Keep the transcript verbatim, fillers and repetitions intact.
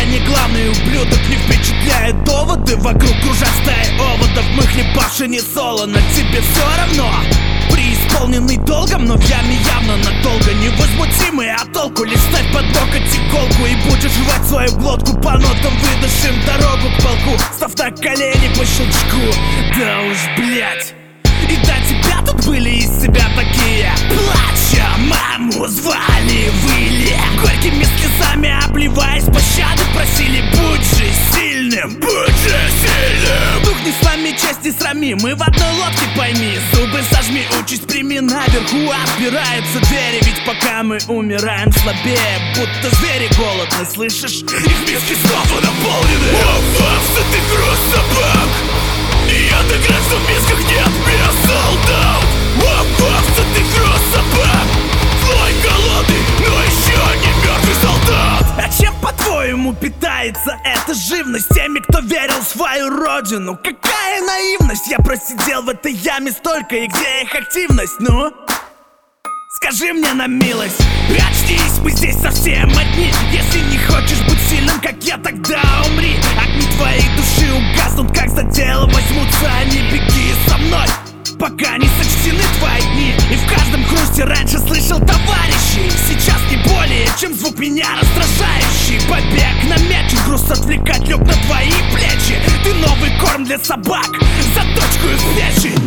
не главный ублюдок, не впечатляет доводы. Вокруг кружат стаи оводов, мы хлебавши не солоно. Тебе все равно, преисполненный долгом, но в яме явно надолго. Невозмутимый, а толку лишь ставь под локоть иголку, и будешь жевать свою глотку по ноткам, выдашь им дорогу к полку, став на колени по щелчку. Да уж, блять. И до тебя тут были из себя такие, плача маму звали, выли, горькими слезами обливаясь, пощады просили. Будь же сильным, будь же сильным. Дух не сломи, честь не срами, мы в одной лодке, пойми. Зубы сожми, участь прими, наверху отпираются двери. Ведь пока мы умираем слабее, будто звери голодны, слышишь? Их миски снова наполнены. Овався ты хруст собак, и я так рад, что в мисках нет без солдат. Овався ты хруст собак, злой, голодный, но еще не мертвый солдат. А чем, по-твоему, питается эта живность? Теми, кто верил в свою родину. Какая наивность, я просидел в этой яме столько, и где их активность, ну? Скажи мне на милость, очнись, мы здесь совсем одни. Если не хочешь быть сильным, как я, тогда умри. Огни твоей души угаснут, как за дело возьмутся они. Беги со мной, пока не сочтены твои дни. И в каждом хрусте раньше слышал товарищей. Сейчас не более, чем звук меня раздражающий. Побег намечен, груз отвлекать лег на твои плечи. Ты новый корм для собак, за точку из печи.